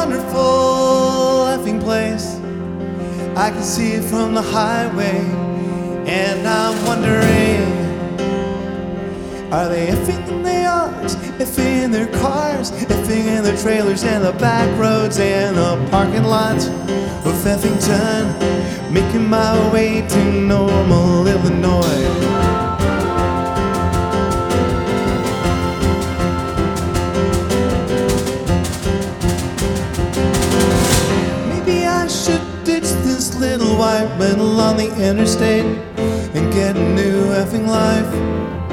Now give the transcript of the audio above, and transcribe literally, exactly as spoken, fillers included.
wonderful effing place. I can see it from the highway, and I'm wondering, are they effing in their yards, effing in their cars, effing in their trailers and the back roads and the parking lots of Effington, making my way to Normal, Illinois. Maybe I should ditch this little white metal on the interstate and get a new effing life.